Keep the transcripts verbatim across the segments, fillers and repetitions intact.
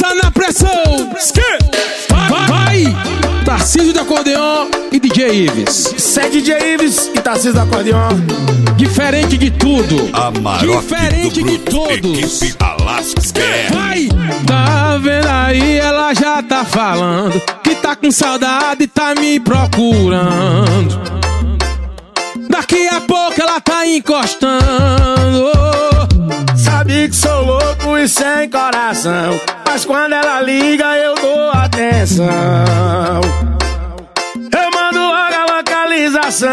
Bota na pressão. Vai, vai. Tarcísio do acordeon e D J Ives. Isso é D J Ives e Tarcísio do acordeon. Diferente de tudo. Amarok Diferente do de Bruto, todos. equipe Alasca. Vai. Tá vendo aí, ela já tá falando que tá com saudade e tá me procurando. Daqui a pouco ela tá encostando. Sabe que sou louco e sem coração, mas quando ela liga eu dou atenção. Eu mando logo a localização.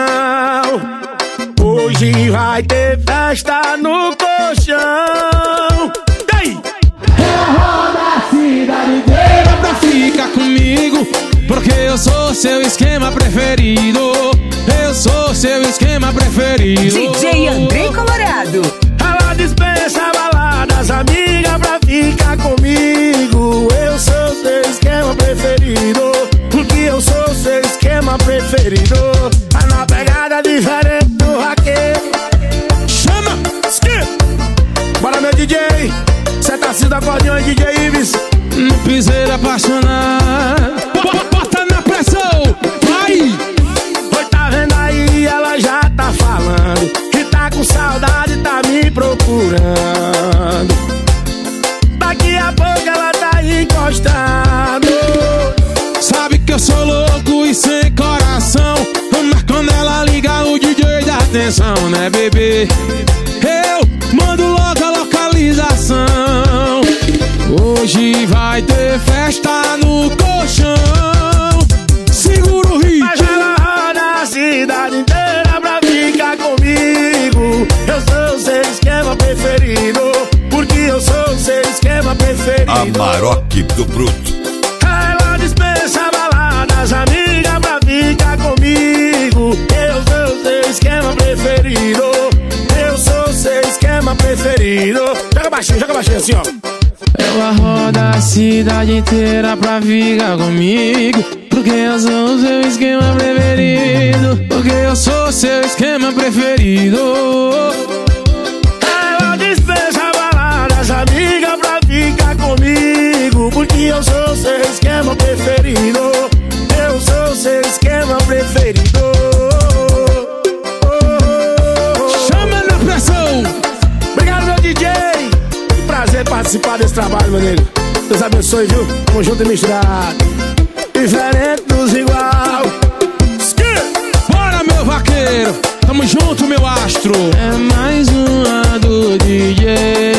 Hoje vai ter festa no colchão. Ei! Ela roda a cidade inteira pra ficar comigo, porque eu sou seu esquema preferido. Eu sou seu esquema preferido. D J André Colorado. Ela dispensa baladas, amiga, pra ficar comigo. Eu sou seu esquema preferido, porque eu sou seu esquema preferido. Tá na pegada diferente do raqueiro. Chama! Bora, meu D J. Cê tá Tarcísio do acordeon e D J Ives. No piseiro apaixonado. Bota na pressão. Vai! Oi, tá vendo aí, ela já tá falando que tá com saudade, tá me procurando. Daqui a pouco ela tá encostando. Sabe que eu sou louco e sem coração, mas quando ela liga o D J dá atenção, né, bebê? Eu mando logo a localização. Hoje vai ter festa no colchão. Segura o ritmo. Mas ela roda a cidade inteira pra ficar comigo. Eu sou o seu esquema preferido, porque eu sou o seu esquema preferido. Amarok do Bruto. Ela dispensa baladas, amiga, pra ficar comigo. Eu sou o seu esquema preferido. Eu sou o seu esquema preferido. Joga baixinho, joga baixinho assim, ó. Ela roda a cidade inteira pra ficar comigo, porque eu sou o seu esquema preferido. Porque eu sou o seu esquema preferido. Ela dispensa baladas, amiga, pra ficar comigo, porque eu sou o seu esquema preferido. Eu sou o seu esquema preferido. Chama na pressão. Obrigado, meu D J. Que prazer participar desse trabalho, meu nego. Deus abençoe, viu? Tamo junto e misturado. Diferente dos igual. Bora, meu vaqueiro. Tamo junto, meu astro. É mais uma do D J.